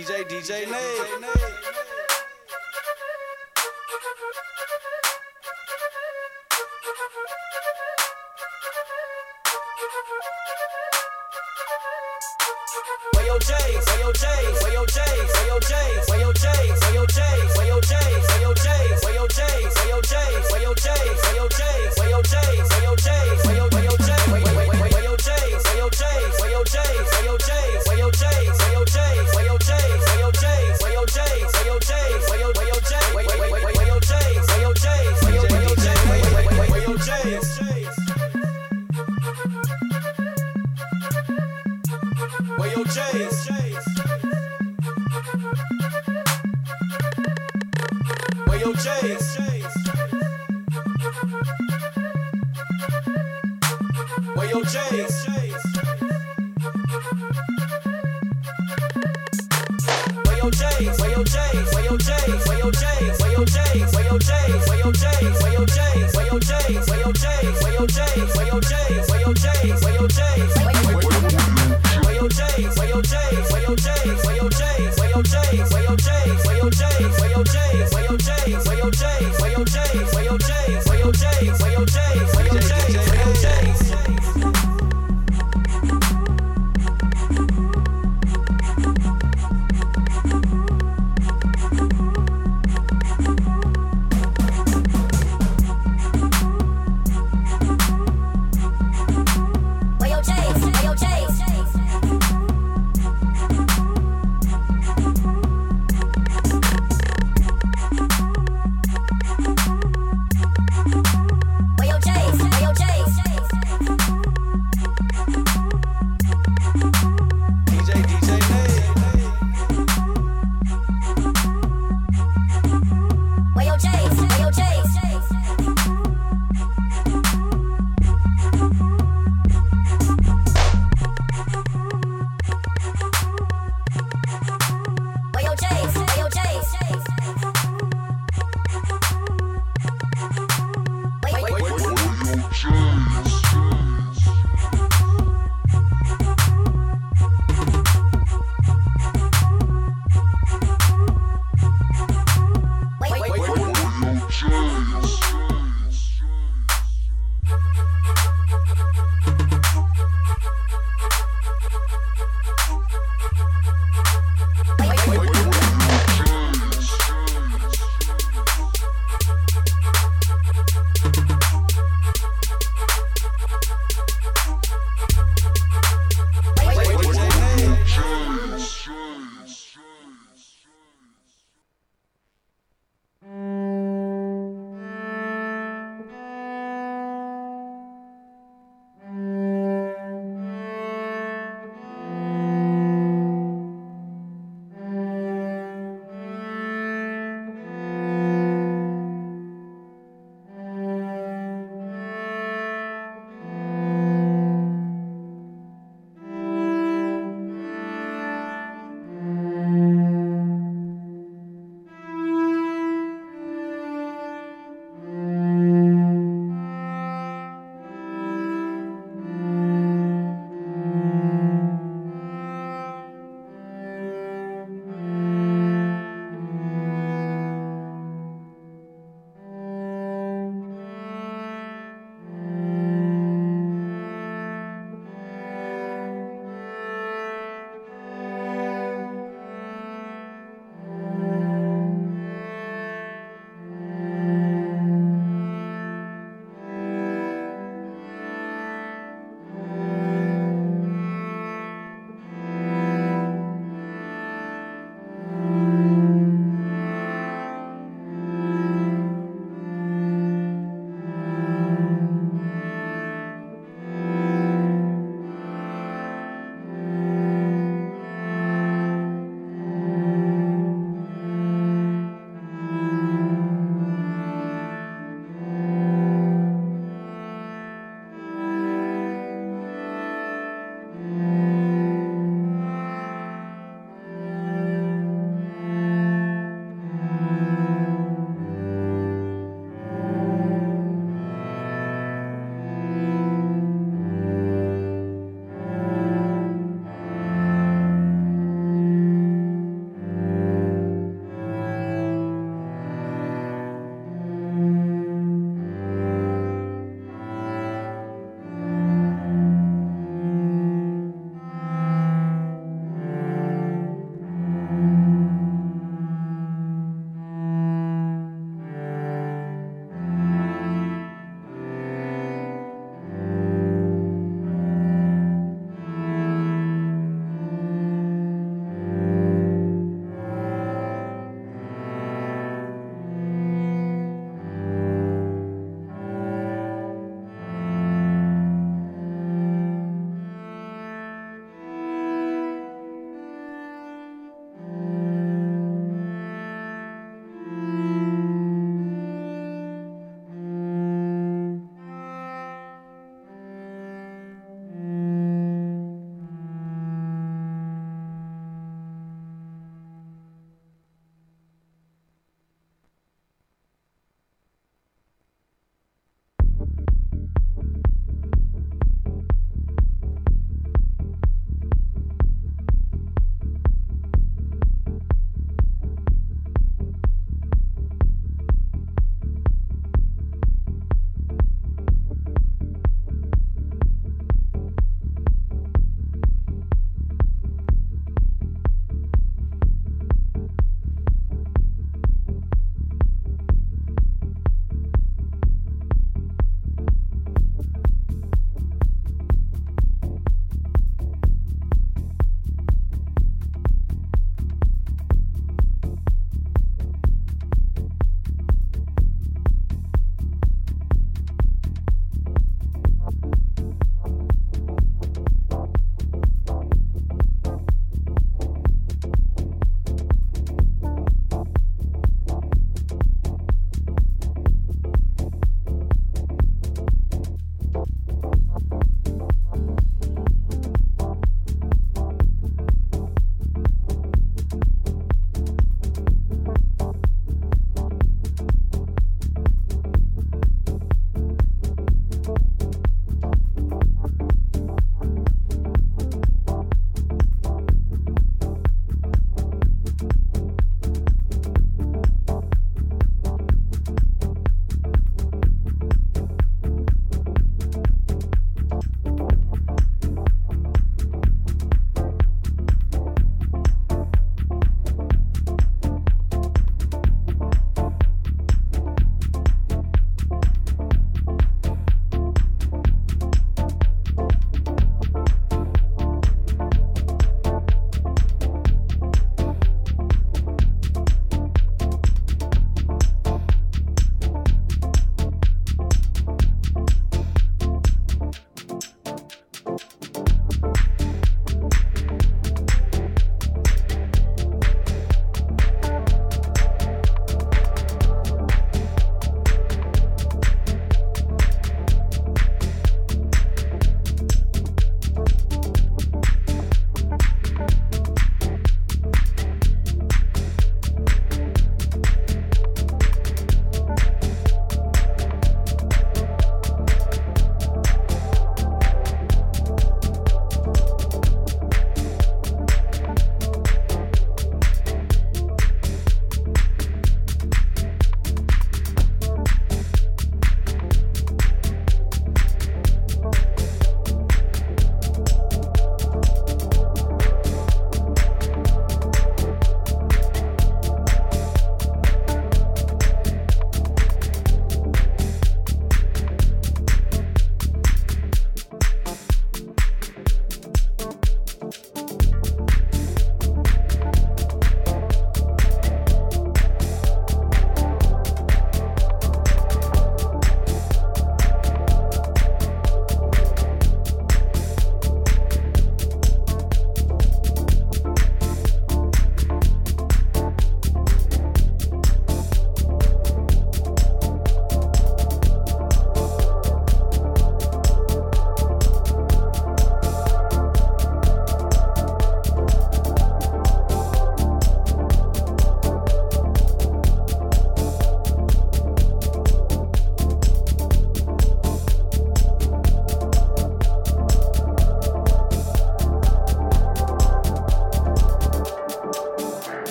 DJ Nate.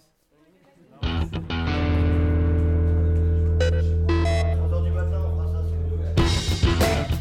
3 heures du matin, on fera ça si vous voulez.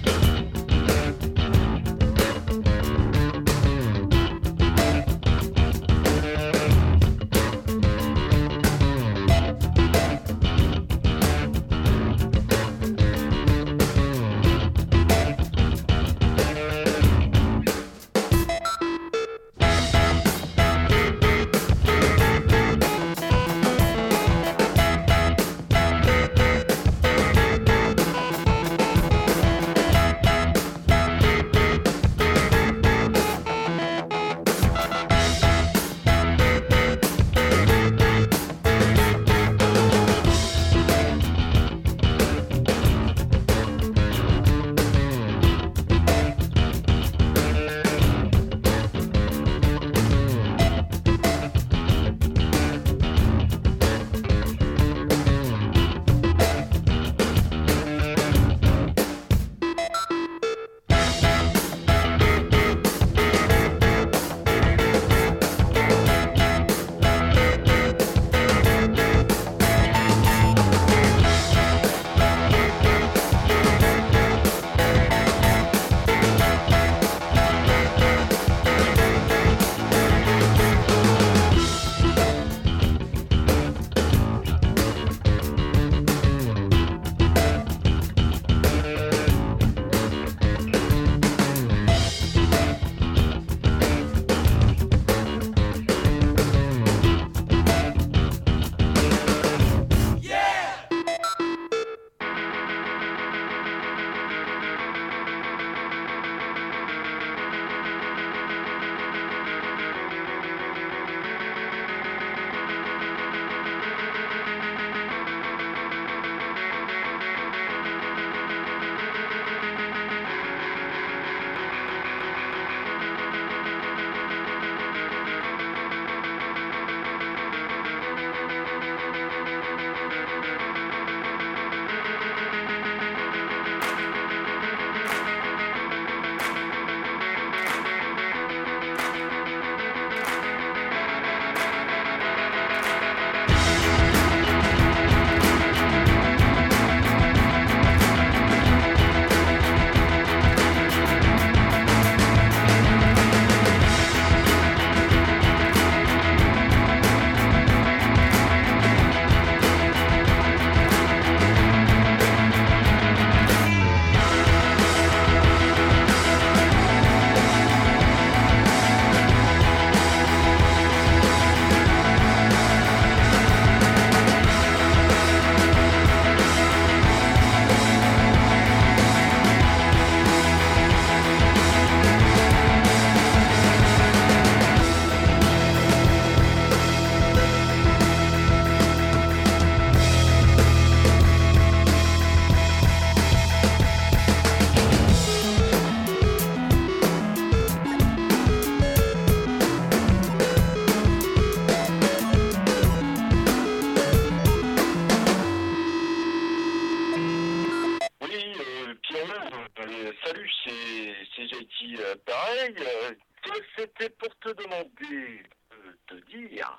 Salut, c'est JT. Pareil, c'était pour te demander de te dire.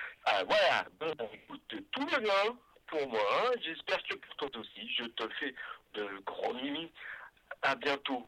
Voilà, bon, écoute, tout va bien pour moi. J'espère que pour toi aussi. Je te fais de gros mimi. À bientôt.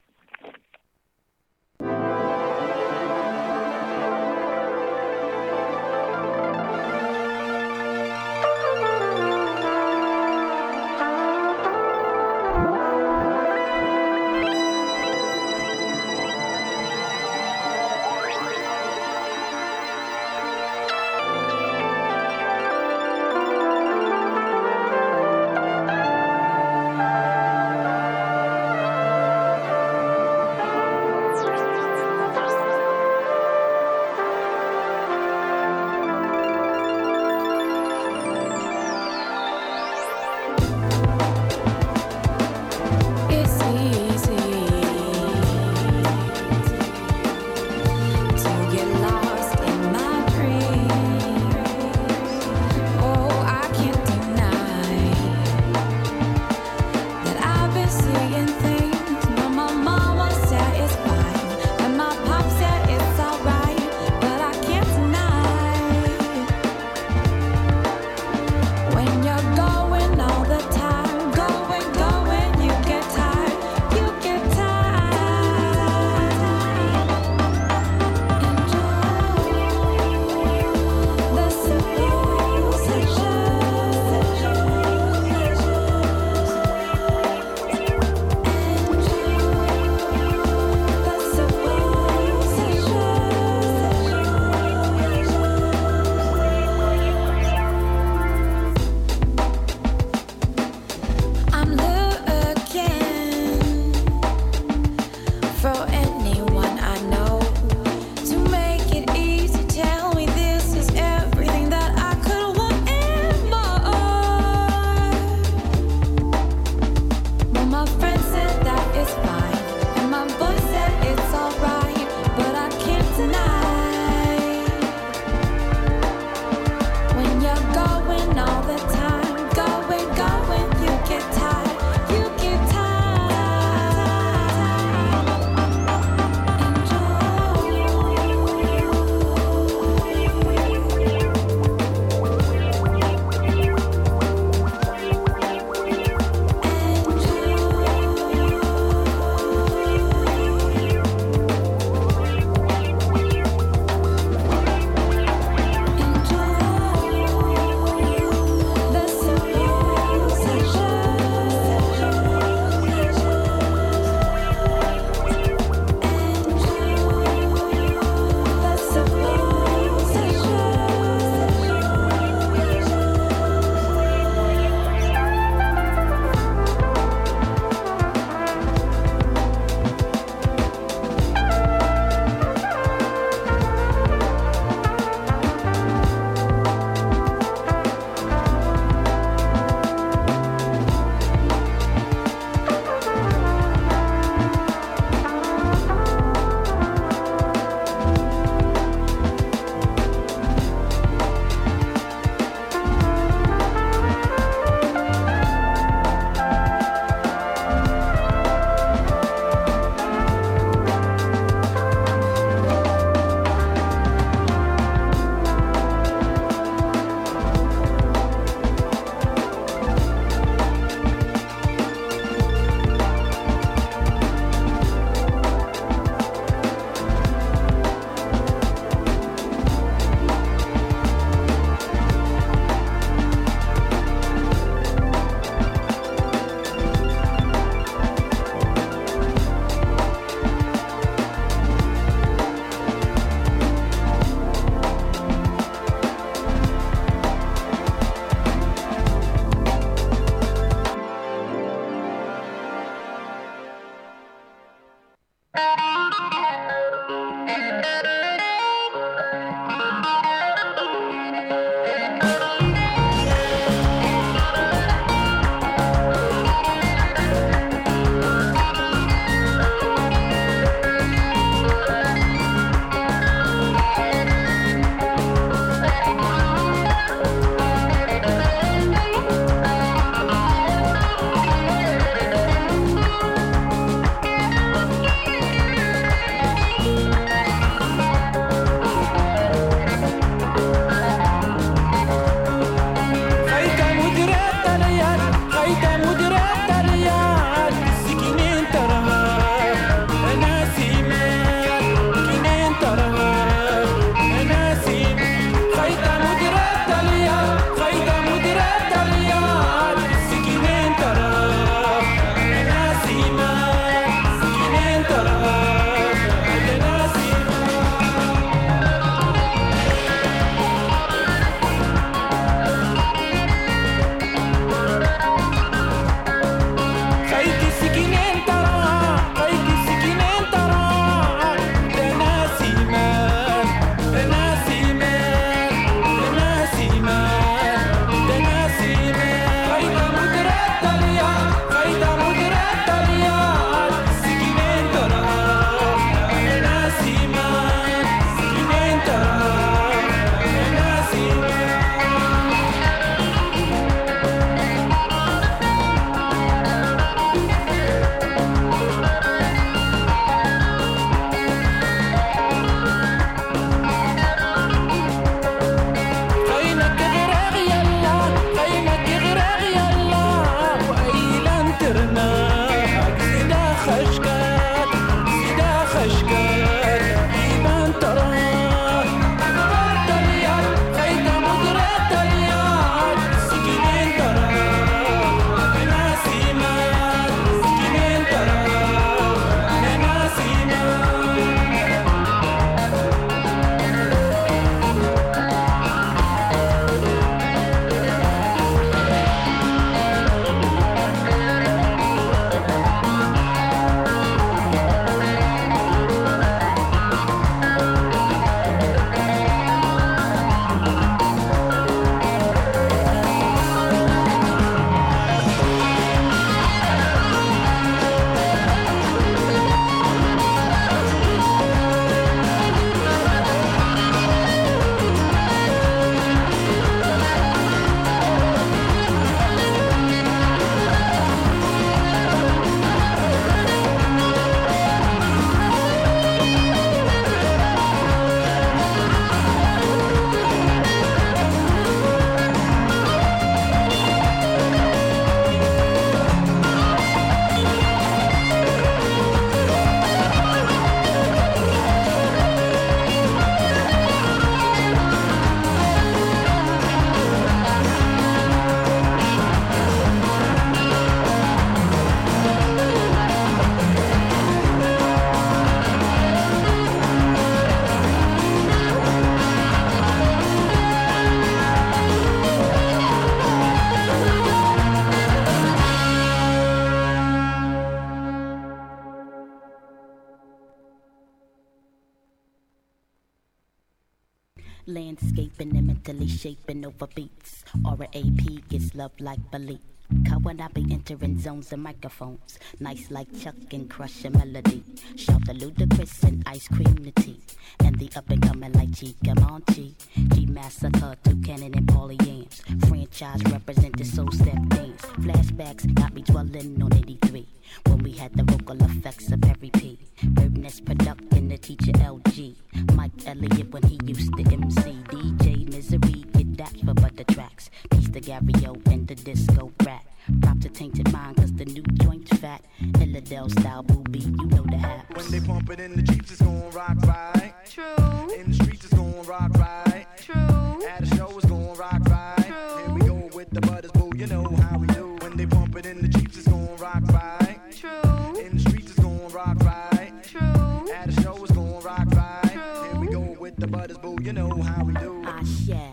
Landscaping and mentally shaping over beats. Or a AP gets love like Belief. Cause when I be entering zones and microphones, nice like Chuck and crush a melody. Shout the ludicrous and ice cream the tea. And the up and coming like Chica Monchi. G Massacre, Toucannon and Paulie Yams. Franchise represented soul step dance. Flashbacks got me dwelling on 83. When we had the vocal effects of Harry P. Birdness production, the teacher LG. Mike Elliott when he used to MC. DJ Misery, get that for butter tracks. Piece the Gario and the disco rat. Prop to Tainted Mind cause the new joint's fat. Illadel style booby, you know the haps. When they pump it in the Jeeps, it's gon' rock right. True. In the streets, it's gon' rock right. True. At a show, it's gon' rock right. True. Here we go with the butters, boo, you know how we do. When they pump it in the Jeeps, it's gon' rock right. True. In the streets, it's gon' rock right. True. At a show, it's gon' rock right. True. Here we go with the butters, boo, you know how we do. I shall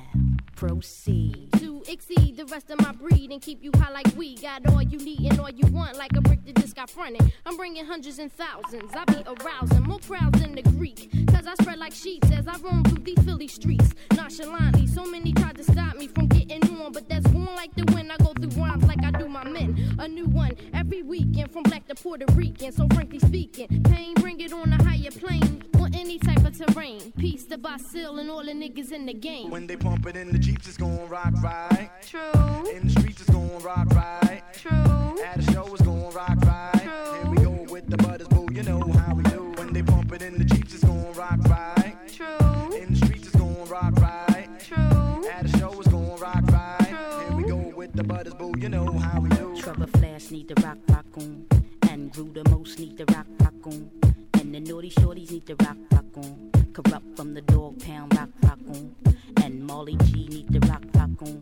proceed to exceed the rest of my breed and keep you high like we got all you need and all you want like a brick that just got fronted. I'm bringing hundreds and thousands. I be arousing more crowds than the Greek. Cause I spread like sheets as I roam through these Philly streets. Nonchalantly, so many tried to stop me from getting on, but that's going like the wind. I go through rhymes like I do my men. A new one every weekend from black to Puerto Rican. So frankly speaking, pain, bring it on a higher plane on any type of terrain. Peace to Basil and all the niggas in the game. When they pump it in the Jeeps, it's gon' rock right. True. In the streets, it's gon' rock right. True. At a show, it's gon' rock right. True. Here we go with the butters, boo, you know how we do. When they pump it in the Jeeps, it's gon' rock right. True. In the streets, it's gon' rock right. True. At a show, it's gon' rock right. True. Here we go with the butters, boo, you know how we do. Trevor Flash need the rock on. And Drew the most need the rock on. And the naughty shorties need the rock on. Corrupt from the dog pound rock on. And Molly G need the rock on.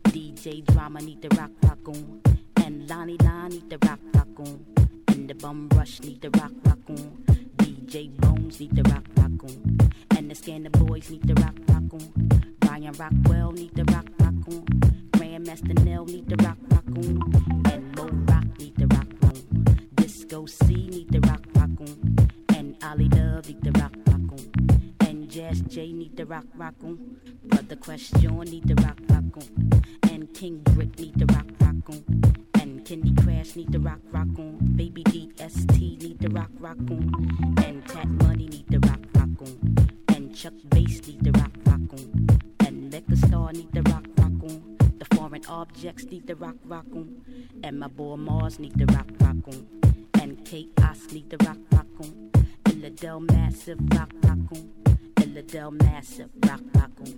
DJ Drama need the rock on. And Lonnie Line need the rock on. And the Bum Rush need the rock on. DJ Bones need the rock on. And the Scanner Boys need the rock on. Brian Rockwell need the rock on. Grandmaster Nell need the rock on. And Mo Rock need the rock on. Disco C need the rock on. And Ollie Love need the rock on. And Jazz J need the rock on. Brother Question need the rock on. And King Brick need the rock on. And Kenny Crash need the rock on. Baby DST need the rock on. And Tat Money need the rock on. And Chuck Bass need the rock on. And Mecca Star need the rock on. The Foreign Objects need the rock on. And my boy Mars need the rock on. And Chaos need the rock on. Illadel Massive rock on. Illadel Massive rock on.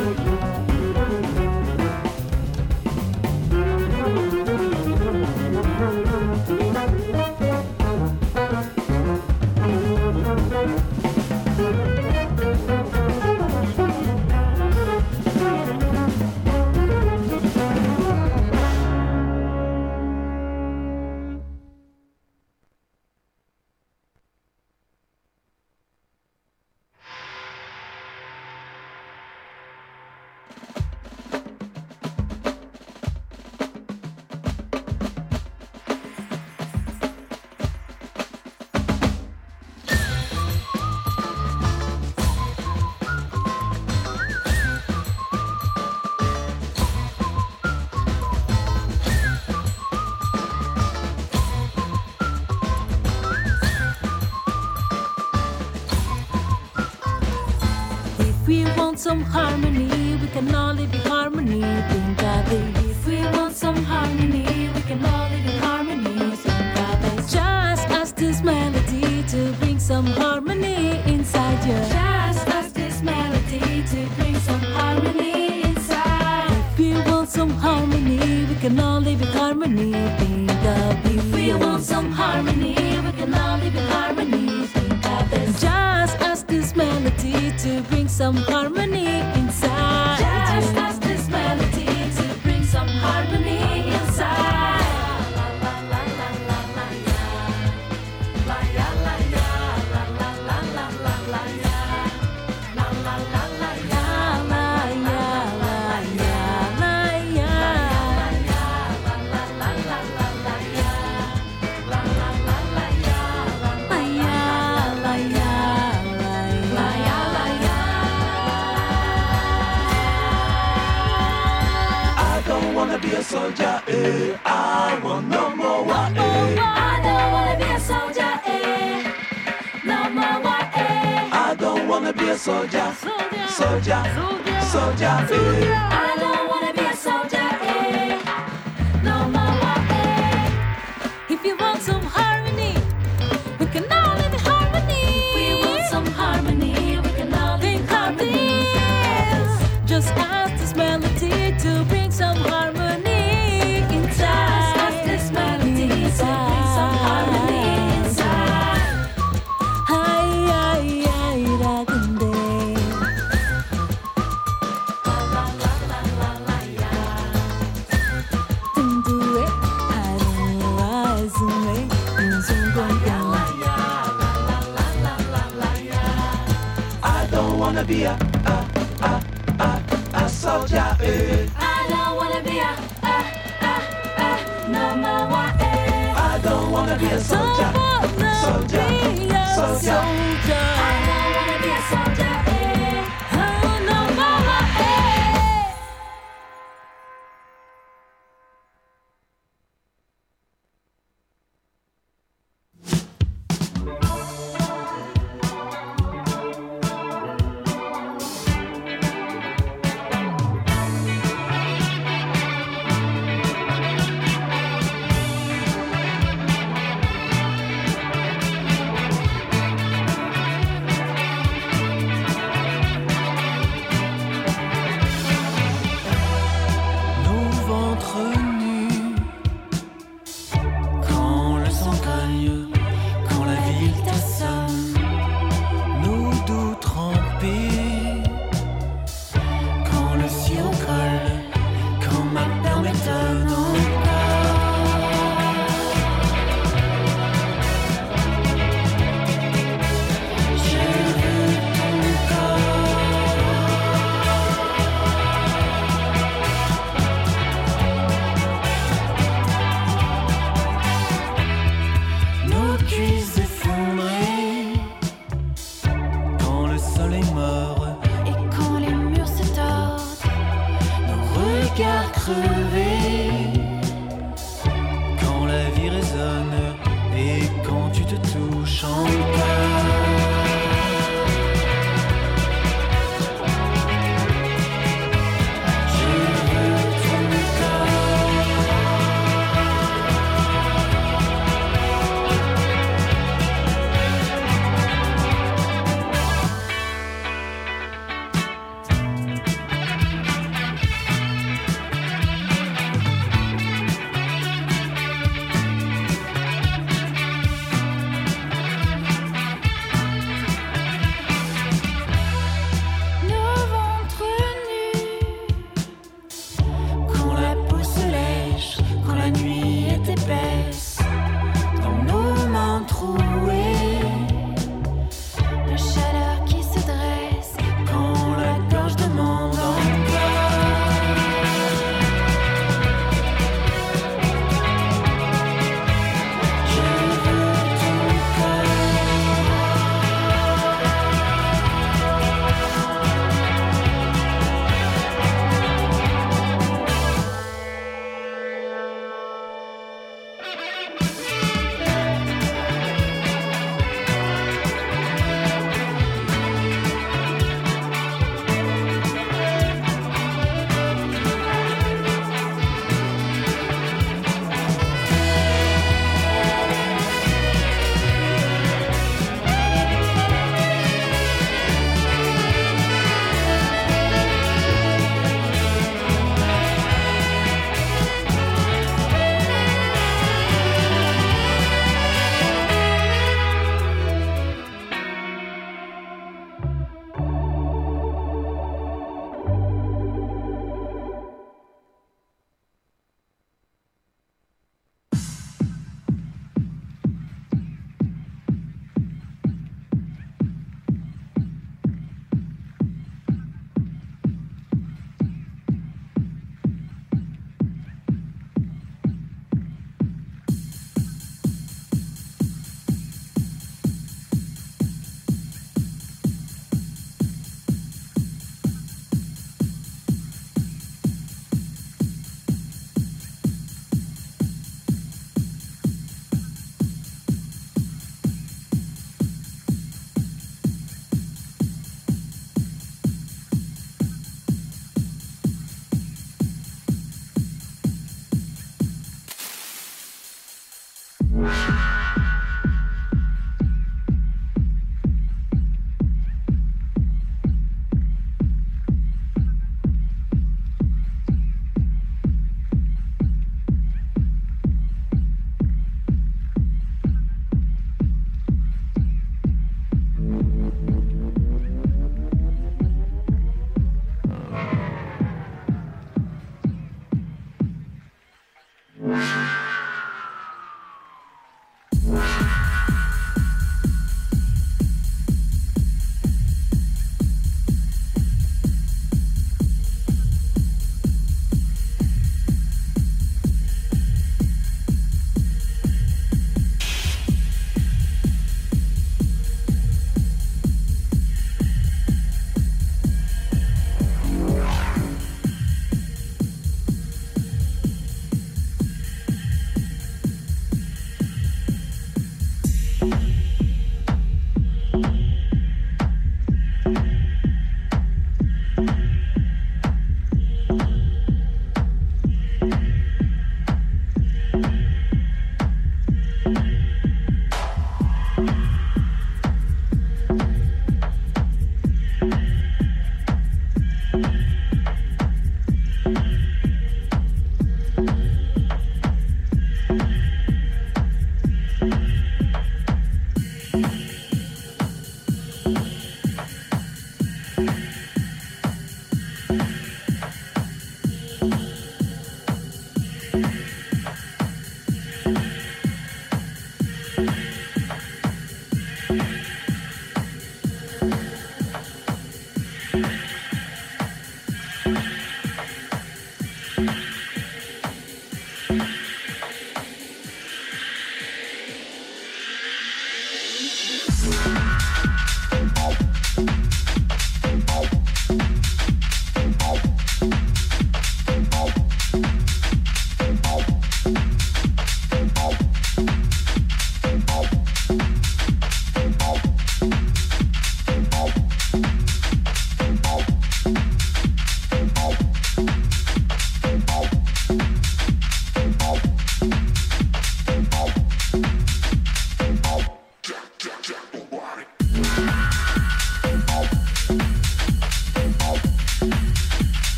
Some harmony, we can all live in harmony. Think of it. If we want some harmony, we can all live in harmony. Think of it. Just ask this melody to bring some harmony inside you. Just ask this melody to bring some harmony inside. If you want some harmony, we can all live in harmony. Think of it. If we want some harmony, we can all live in harmony. Think of it. Just ask this melody to bring some harmony inside. Just ask this melody to bring some harmony inside. La la la la la la la la la la la la la la la la la la la la be a soldier, eh? I want no more war, eh? I don't wanna be a soldier, eh? No more war, eh? I don't wanna be a soldier, soldier, eh? I don't wanna be a soldier, eh? No more war, eh? If you want some harmony, we can all live in harmony. If we want some harmony, we can all live in harmony. Just ask this melody to bring some harmony inside. Just ask this melody to bring some harmony inside. Hi, hi, hi, ragunde. La la la la la ya. Tundue, haru azume, unzungonga. I don't wanna be a soldier, eh? I don't wanna be a no more war, eh? I don't wanna be a soldier, soldier. I don't wanna be a soldier, eh? Oh, no more war, eh?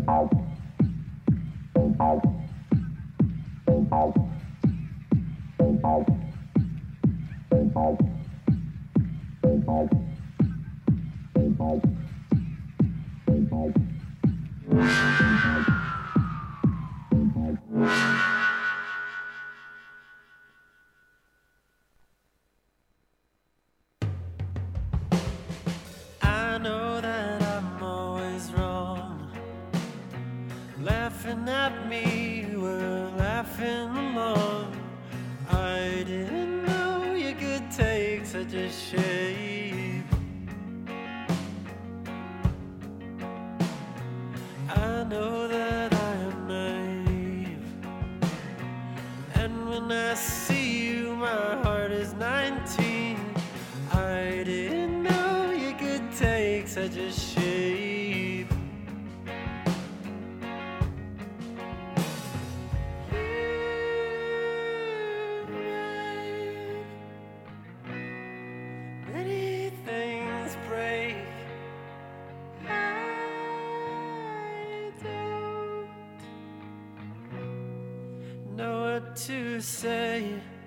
I know that I'm always wrong. Laughing at me, we're laughing along. I didn't know you could take such a shape. I know that I am naive, and when I see you, my heart is 19. I didn't know you could take such a shape. Many things break. I don't know what to say.